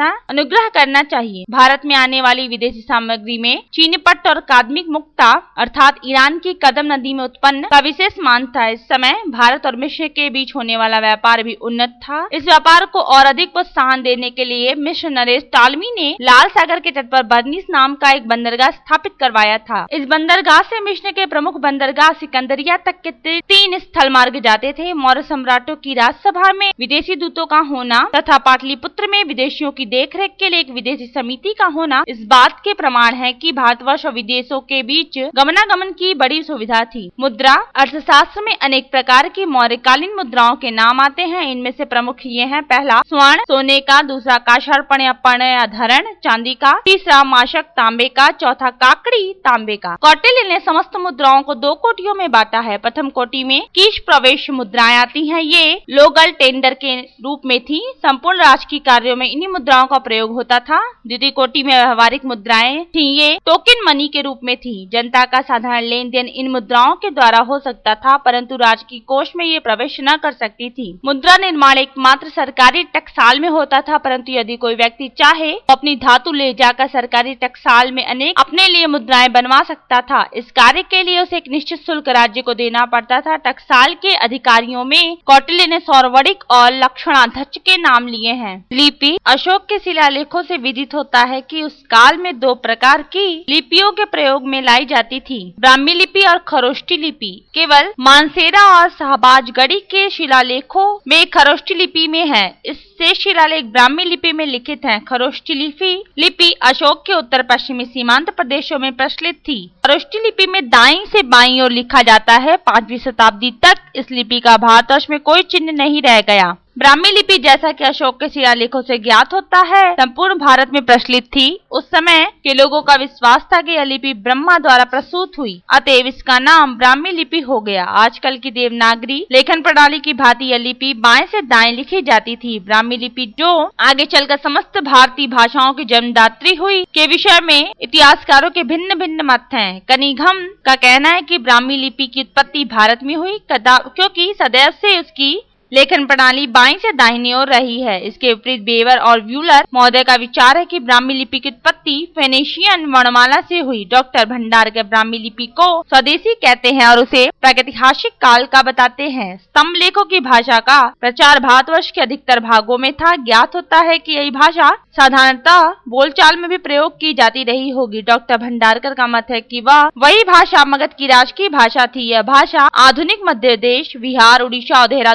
करना चाहिए। भारत में आने वाली विदेशी सामग्री में चीनीपट्ट और कादमिक मुक्ता अर्थात ईरान की कदम नदी में उत्पन्न का विशेष मान था। इस समय भारत और मिस्र के बीच होने वाला व्यापार भी उन्नत था। इस व्यापार को और अधिक प्रोत्साहन देने के लिए मिस्र नरेश टालमी ने लाल सागर के तट पर बर्निस नाम का एक बंदरगाह स्थापित करवाया था। इस बंदरगाह से मिस्र के प्रमुख बंदरगाह सिकंदरिया तक के 3 स्थल मार्ग जाते थे। मौर्य सम्राटों की राजसभा में विदेशी दूतों का होना तथा पाटलिपुत्र में विदेशियों की देखरेख के लिए एक विदेशी समिति का होना इस बात के प्रमाण है कि भारतवर्ष और विदेशों के बीच गमनागमन की बड़ी सुविधा थी। मुद्रा अर्थशास्त्र में अनेक प्रकार की मौर्यकालीन मुद्राओं के नाम आते हैं। इनमें से प्रमुख ये हैं: पहला स्वर्ण सोने का, दूसरा काशार्पण या पर्ण या धरण चांदी का, तीसरा माशक तांबे का, चौथा काकड़ी तांबे का। कौटिल्य ने समस्त मुद्राओं को 2 कोटियों में बांटा है। प्रथम कोटि में कीश प्रवेश मुद्राएं आती हैं। ये लोकल टेंडर के रूप में थी। संपूर्ण राजकीय कार्यों में इन्हीं मुद्राओं का प्रयोग होता था। द्वितीय कोटि में व्यवहारिक मुद्राएं थी। ये टोकन मनी के रूप में थी। जनता का साधारण लेन देन इन मुद्राओं के द्वारा हो सकता था, परंतु राजकीय कोष में ये प्रवेश न कर सकती थी। मुद्रा निर्माण एकमात्र सरकारी टकसाल में होता था, परंतु यदि कोई व्यक्ति चाहे तो अपनी धातु ले जाकर सरकारी टकसाल में अनेक अपने लिए मुद्राएं बनवा सकता था। इस कार्य के लिए उसे एक निश्चित शुल्क राज्य को देना पड़ता था। टकसाल के अधिकारियों में कौटिल्य ने सौरवणिक और लक्षणाध्यक्ष के नाम लिए हैं। लिपि अशोक के शिलालेखों से विदित होता है कि उस काल में 2 प्रकार की लिपियों के प्रयोग में लाई जाती थी, ब्राह्मी लिपि और खरोष्टी लिपि। केवल मानसेरा और शाहबाजगढ़ी के शिलालेखों में खरोष्टी लिपि में है। इससे शिलालेख ब्राह्मी लिपि में लिखित हैं। खरोष्टी लिपि अशोक के उत्तर पश्चिमी सीमांत प्रदेशों में प्रचलित थी। खरोष्टी लिपि में दाईं से बाईं ओर लिखा जाता है। 5वीं शताब्दी तक इस लिपि का भारतवर्ष में कोई चिन्ह नहीं रह गया। ब्राह्मी लिपि जैसा कि अशोक के शिलालेखों से ज्ञात होता है संपूर्ण भारत में प्रचलित थी। उस समय के लोगों का विश्वास था कि यह लिपि ब्रह्मा द्वारा प्रसूत हुई, अतएव इसका नाम ब्राह्मी लिपि हो गया। आजकल की देवनागरी लेखन प्रणाली की भांति यह लिपि बाएं से दाएं लिखी जाती थी। ब्राह्मी लिपि जो आगे चलकर समस्त भारतीय भाषाओं की जन्मदात्री हुई के विषय में इतिहासकारों के भिन्न भिन्न मत हैं। कनिघम का कहना है कि ब्राह्मी लिपि की उत्पत्ति भारत में हुई क्योंकि सदैव से उसकी लेखन प्रणाली बाईं से दाहिनी ओर रही है। इसके विपरीत बेवर और व्यूलर महोदय का विचार है कि ब्राह्मी लिपि की उत्पत्ति फेनिशियन वर्णमाला से हुई। डॉक्टर भंडारकर ब्राह्मी लिपि को स्वदेशी कहते हैं और उसे प्रागैतिहासिक काल का बताते हैं। स्तंभ लेखों की भाषा का प्रचार भारतवर्ष के अधिकतर भागों में था। ज्ञात होता है कि यही भाषा साधारणतः बोलचाल में भी प्रयोग की जाती रही होगी। डॉक्टर भंडारकर का मत है कि वही भाषा मगध की राजकीय भाषा थी। यह भाषा आधुनिक मध्य प्रदेश, बिहार, उड़ीसा और देहरादून के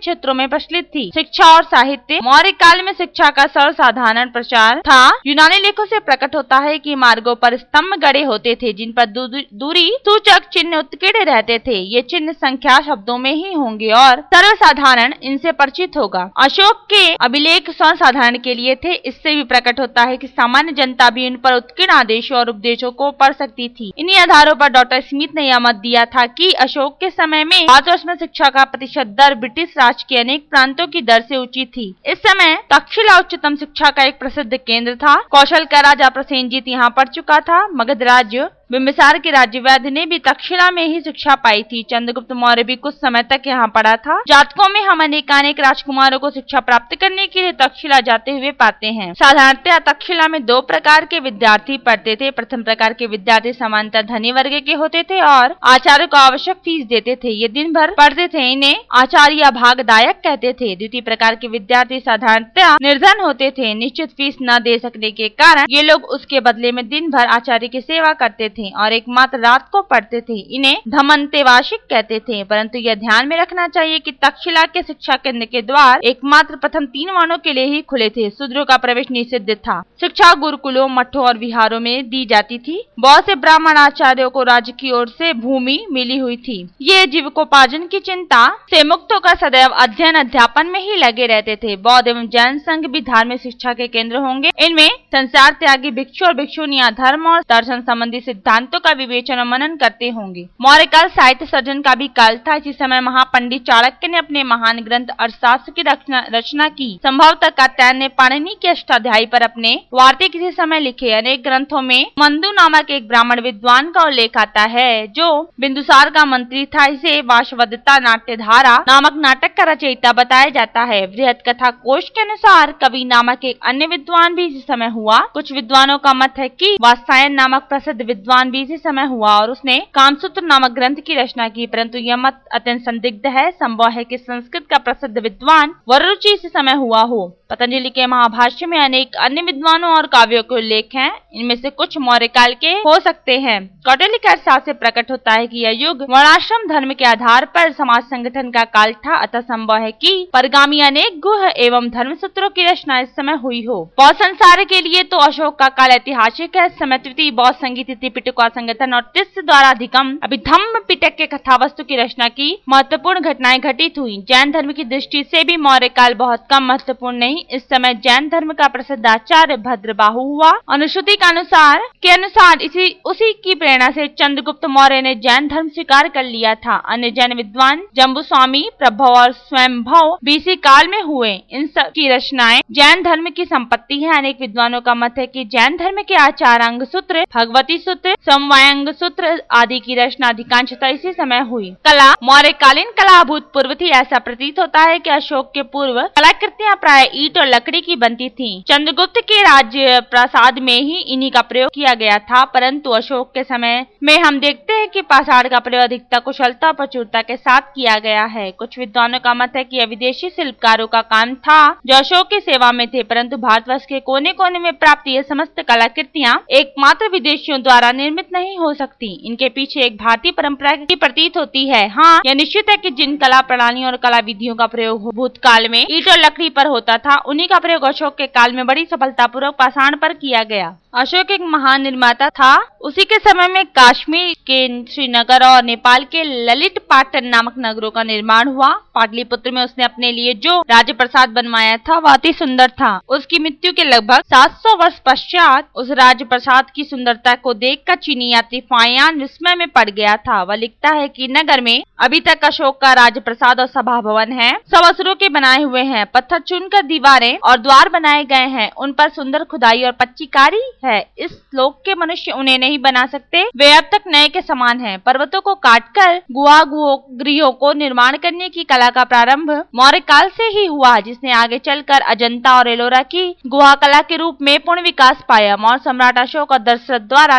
क्षेत्रों में प्रचलित थी। शिक्षा और साहित्य। मौर्य काल में शिक्षा का सर्वसाधारण प्रचार था। यूनानी लेखों से प्रकट होता है कि मार्गों पर स्तंभ गड़े होते थे जिन पर दूरी सूचक चिन्ह उत्कीर्ण रहते थे। ये चिन्ह संख्या शब्दों में ही होंगे और सर्वसाधारण इनसे परिचित होगा। अशोक के अभिलेख सर्वसाधारण के लिए थे। इससे भी प्रकट होता है कि सामान्य जनता भी इन पर उत्कीर्ण आदेशों और उपदेशों को पढ़ सकती थी। इन्हीं आधारों पर डॉक्टर स्मिथ ने यह मत दिया था कि अशोक के समय में भारतवर्ष में शिक्षा का प्रतिशत दर ब्रिटिश राज के अनेक प्रांतों की दर से ऊंची थी। इस समय तक्षशिला उच्चतम शिक्षा का एक प्रसिद्ध केंद्र था। कौशल का राजा प्रसेनजीत यहाँ पढ़ चुका था। मगध राज्य बिंबिसार के राज्यवैद्य ने भी तक्षशिला में ही शिक्षा पाई थी। चंद्रगुप्त मौर्य भी कुछ समय तक यहाँ पढ़ा था। जातकों में हम अनेकानेक राजकुमारों को शिक्षा प्राप्त करने के लिए तक्षशिला जाते हुए पाते हैं। साधारणतः तक्षशिला में दो प्रकार के विद्यार्थी पढ़ते थे। प्रथम प्रकार के विद्यार्थी सामान्यतः धनी वर्ग के होते थे और आचार्य को आवश्यक फीस देते थे। ये दिन भर पढ़ते थे। इन्हें आचार्य या भागदायक कहते थे। द्वितीय प्रकार के विद्यार्थी साधारणतः निर्धन होते थे। निश्चित फीस न दे सकने के कारण ये लोग उसके बदले में दिन भर आचार्य की सेवा करते थे और एकमात्र रात को पढ़ते थे। इन्हें धमंतेवासिक कहते थे। परंतु यह ध्यान में रखना चाहिए कि तक्षशिला के शिक्षा केंद्र के द्वार एकमात्र प्रथम 3 वर्णों के लिए ही खुले थे। शूद्रों का प्रवेश निषिद्ध था। शिक्षा गुरुकुलों, मठों और विहारों में दी जाती थी। बहुत से ब्राह्मण आचार्यों को राज्य की ओर से भूमि मिली हुई थी। ये जीविकोपार्जन की चिंता से मुक्त होकर सदैव अध्ययन अध्यापन में ही लगे रहते थे। बौद्ध एवं जैन संघ भी धार्मिक शिक्षा के केंद्र होंगे। इनमें संसार त्यागी भिक्षु और भिक्षुनियां धर्म और दर्शन संबंधी सिद्धांतों का विवेचन और मनन करते होंगे। मौर्य काल साहित्य सर्जन का भी काल था। इसी समय महापंडित चाणक्य ने अपने महान ग्रंथ अर्थशास्त्र की रचना की। संभवतः कात्यायन ने पाणिनि के अष्टाध्यायी पर अपने वार्तिक किसी समय लिखे। अनेक ग्रंथों में मंदु नामक एक ब्राह्मण विद्वान का उल्लेख आता है जो बिंदुसार का मंत्री था। इसे वाशवदत्ता नाट्यधारा नामक नाटक का रचयिता बताया जाता है। बृहत कथा कोश के अनुसार कवि नामक एक अन्य विद्वान भी इसी समय हुआ। कुछ विद्वानों का मत है कि वात्सायन नामक प्रसिद्ध विद्वान भी इसी समय हुआ और उसने कामसूत्र नामक ग्रंथ की रचना की। परंतु यह मत अत्यंत संदिग्ध है। संभव है कि संस्कृत का प्रसिद्ध विद्वान वररुचि इसी समय हुआ हो। पतंजलि के महाभाष्य में अनेक अन्य विद्वानों और काव्यों के उल्लेख हैं। इनमें से कुछ मौर्य काल के हो सकते हैं। कौटिल्य के अर्थशास्त्र से प्रकट होता है कि यह युग वर्णाश्रम धर्म के आधार पर समाज संगठन का काल था। अतः संभव है कि परगामी अनेक गुह एवं धर्मसूत्रों की रचना इस समय हुई हो। बौद्ध संसार के लिए तो अशोक का काल ऐतिहासिक है। इस समय तृतीय बौद्ध संगीत पिटक संगठन और तिस्स द्वारा अधिगम अभिधम्म पिटक के कथावस्तु की रचना की महत्वपूर्ण घटनाएं घटित हुई। जैन धर्म की दृष्टि से भी मौर्य काल बहुत कम महत्वपूर्ण नहीं। इस समय जैन धर्म का प्रसिद्ध आचार्य भद्रबाहु हुआ। अनुश्रुति के अनुसार उसी की प्रेरणा से चंद्रगुप्त मौर्य ने जैन धर्म स्वीकार कर लिया था। अन्य जैन विद्वान जम्बूस्वामी, प्रभव और स्वयंभव बीसी काल में हुए। इन सब की रचनाएं जैन धर्म की संपत्ति है। अनेक विद्वानों का मत है कि जैन धर्म के आचारांग सूत्र, भगवती सूत्र, समवायांग सूत्र आदि की रचना अधिकांशतः इसी समय हुई। कला। मौर्यकालीन कला अभूतपूर्व थी। ऐसा प्रतीत होता है कि अशोक के पूर्व कलाकृतियां प्राय ईंट और लकड़ी की बनती थीं। चंद्रगुप्त के राज्य प्रासाद में ही इन्हीं का प्रयोग किया गया था। परंतु अशोक के समय में हम देखते हैं कि पाषाण का प्रयोग अधिकता कुशलता और प्रचुरता के साथ किया गया है। कुछ विद्वानों का मत है कि यह विदेशी शिल्पकारों का काम था जो अशोक की सेवा में थे। परंतु भारतवर्ष के कोने कोने में प्राप्त ये समस्त कलाकृतियां एकमात्र विदेशियों द्वारा निर्मित नहीं हो सकती। इनके पीछे एक भारतीय परंपरा की प्रतीत होती है। हाँ, यह निश्चित है कि जिन कला प्रणालियों और कला विधियों का प्रयोग भूतकाल में ईंट और लकड़ी पर होता था, उन्हीं का प्रयोग अशोक के काल में बड़ी सफलतापूर्वक पाषाण पर किया गया। अशोक एक महान निर्माता था। उसी के समय में कश्मीर के श्रीनगर और नेपाल के ललित पाटन नामक नगरों का निर्माण हुआ। पाटलिपुत्र में उसने अपने लिए जो राजप्रसाद बनवाया था वह अति सुंदर था। उसकी मृत्यु के लगभग 700 वर्ष पश्चात उस राजप्रसाद की सुंदरता को देखकर चीनी यात्री फायान विस्मय में पड़ गया था। वह लिखता है कि नगर में अभी तक अशोक का राजप्रसाद और सभा भवन है। सब असुरों के बनाए हुए हैं। पत्थर चुनकर दीवारें और द्वार बनाए गए हैं। उन पर सुंदर खुदाई और पच्चीकारी है। इस लोक के मनुष्य उन्हें नहीं बना सकते। वे अब तक नए के समान हैं। पर्वतों को काटकर गुहा गृहों को निर्माण करने की कला का प्रारंभ मौर्य काल से ही हुआ, जिसने आगे चलकर अजंता और एलोरा की गुहा कला के रूप में पूर्ण विकास पाया। मौर्य सम्राट अशोक और दशरथ द्वारा निर्मित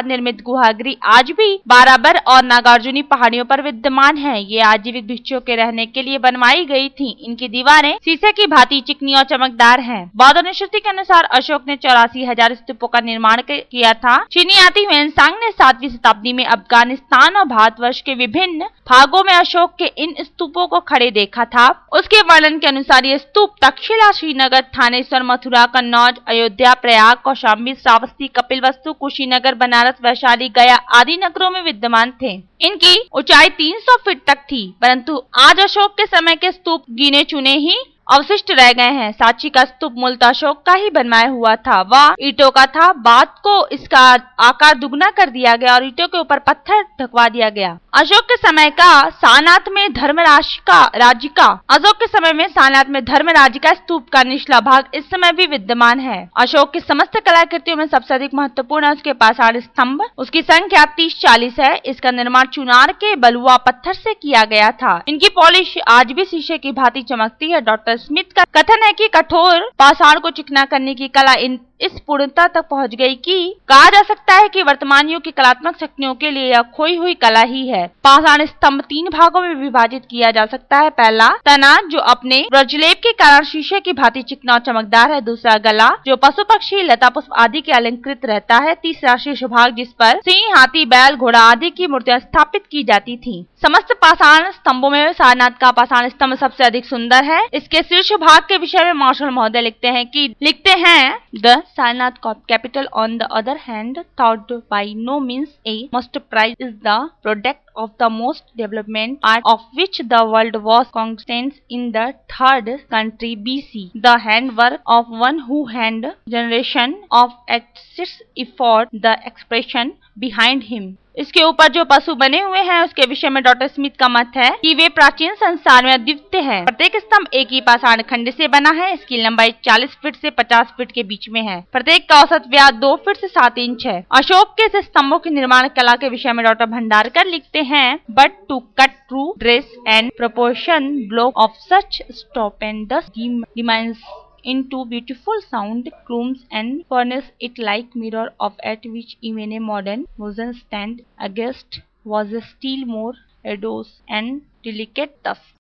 गुहागरी आज भी बाराबर और नागार्जुनी पहाड़ियों पर विद्यमान है। ये आजीविक भिक्षुओं के रहने के लिए बनवाई गई थी। इनकी दीवारें शीशे की भांति चिकनी और चमकदार हैं। बौद्ध अनुश्रुति के अनुसार अशोक ने 84,000 स्तूपों का निर्माण किया था। चीनी यात्री ह्वेनसांग ने 7वीं शताब्दी में अफगानिस्तान और भारतवर्ष के विभिन्न भागों में अशोक के इन स्तूपों को खड़े देखा था। उसके वर्णन के अनुसार ये स्तूप तक्षशिला, श्रीनगर, थानेश्वर, मथुरा, कन्नौज, अयोध्या, प्रयाग, कौशाम्बी, श्रावस्ती, कपिलवस्तु, कुशीनगर, बनारस, वैशाली, गया आदि नगरों में विद्यमान थे। इनकी ऊंचाई 300 फीट तक थी, परंतु आज अशोक के समय के स्तूप गिने चुने ही अवशिष्ट रह गए हैं। सांची का स्तूप मूलतः अशोक का ही बनवाया हुआ था। वह ईंटों का था। बाद को इसका आकार दुगना कर दिया गया और ईंटों के ऊपर पत्थर ढकवा दिया गया। अशोक के समय का सारनाथ में धर्मराजिका स्तूप का निचला भाग इस समय भी विद्यमान है। अशोक की समस्त कलाकृतियों में सबसे अधिक महत्वपूर्ण है उसके पाषाण स्तंभ। उसकी संख्या 30-40 है। इसका निर्माण चुनार के बलुआ पत्थर से किया गया था। इनकी पॉलिश आज भी शीशे की भांति चमकती है। डॉक्टर स्मिथ का कथन है कि कठोर पाषाण को चिकना करने की कला इस पूर्णता तक पहुंच गई कि कहा जा सकता है कि वर्तमान युग की कलात्मक शक्तियों के लिए यह खोई हुई कला ही है। पाषाण स्तंभ 3 भागों में विभाजित किया जा सकता है। पहला तना, जो अपने ब्रजलेप के कारण शीशे की भांति चिकना और चमकदार है। दूसरा गला, जो पशु पक्षी, लता पुष्प आदि के अलंकृत रहता है। तीसरा शीर्ष भाग, जिस पर सिंह, हाथी, बैल, घोड़ा आदि की मूर्तियां स्थापित की जाती थी। समस्त पाषाण स्तंभों में सारनाथ का पाषाण स्तंभ सबसे अधिक सुंदर है। इसके शीर्ष भाग के विषय में मार्शल महोदय लिखते हैं the Sarnath capital on the other hand, thought by no means a masterpiece, is the product of the most development art of which the world was cognizant in the 3rd century BC. The handwork of one who had generation of artists effort the expression behind him. इसके ऊपर जो पशु बने हुए हैं उसके विषय में डॉक्टर स्मिथ का मत है कि वे प्राचीन संसार में अद्वितीय है। प्रत्येक स्तंभ एक ही पाषाण खंड से बना है। इसकी लंबाई 40 फीट से 50 फीट के बीच में है। प्रत्येक का औसत व्यास 2 फीट से 7 इंच है। अशोक के स्तंभों की निर्माण कला के विषय में डॉक्टर भंडारकर लिखते हैं, but to cut true dress and proportion block of such stop and thus demands into beautiful sound rooms and furnish it like mirror of at which even a modern version stand against was still more arduous and delicate task.